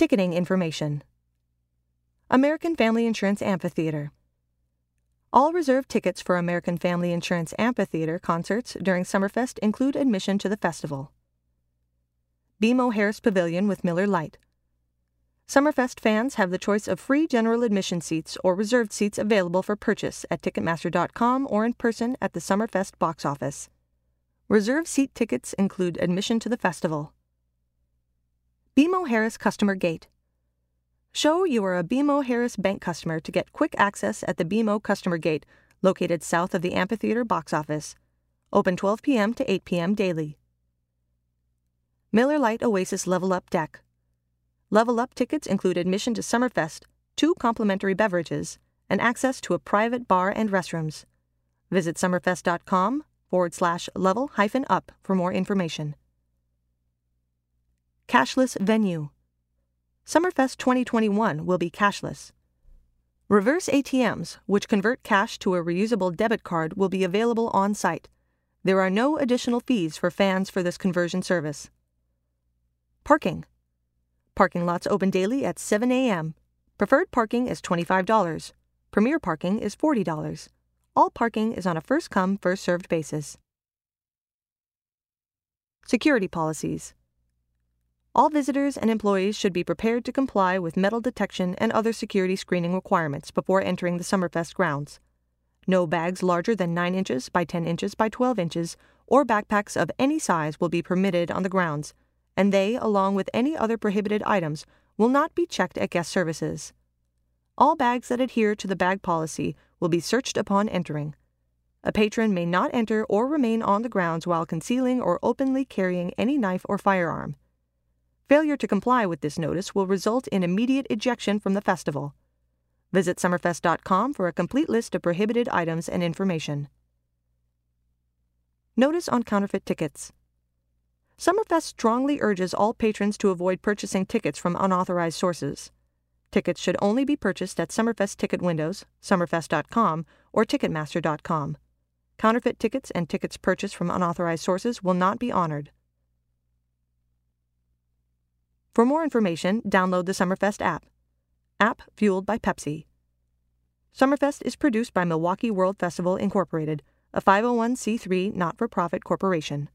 Ticketing information. American Family Insurance Amphitheater. All reserved tickets for American Family Insurance Amphitheater concerts during Summerfest include admission to the festival. BMO Harris Pavilion with Miller Lite. Summerfest fans have the choice of free general admission seats or reserved seats available for purchase at Ticketmaster.com or in person at the Summerfest box office. Reserved seat tickets include admission to the festival. BMO Harris Customer Gate. Show you are a BMO Harris Bank customer to get quick access at the BMO Customer Gate, located south of the amphitheater box office. Open 12 p.m. to 8 p.m. daily. Miller Lite Oasis Level Up Deck. Level Up tickets include admission to Summerfest, 2 complimentary beverages, and access to a private bar and restrooms. Visit summerfest.com/level-up for more information. Cashless Venue. Summerfest 2021 will be cashless. Reverse ATMs, which convert cash to a reusable debit card, will be available on site. There are no additional fees for fans for this conversion service. Parking. Parking lots open daily at 7 a.m. Preferred parking is $25. Premier parking is $40. All parking is on a first-come, first-served basis. Security policies. All visitors and employees should be prepared to comply with metal detection and other security screening requirements before entering the Summerfest grounds. No bags larger than 9 inches by 10 inches by 12 inches or backpacks of any size will be permitted on the grounds, and they, along with any other prohibited items, will not be checked at guest services. All bags that adhere to the bag policy will be searched upon entering. A patron may not enter or remain on the grounds while concealing or openly carrying any knife or firearm. Failure to comply with this notice will result in immediate ejection from the festival. Visit summerfest.com for a complete list of prohibited items and information. Notice on counterfeit tickets. Summerfest strongly urges all patrons to avoid purchasing tickets from unauthorized sources. Tickets should only be purchased at Summerfest ticket windows, summerfest.com, or ticketmaster.com. Counterfeit tickets and tickets purchased from unauthorized sources will not be honored. For more information, download the Summerfest app. App fueled by Pepsi. Summerfest is produced by Milwaukee World Festival Incorporated, a 501c3 not-for-profit corporation.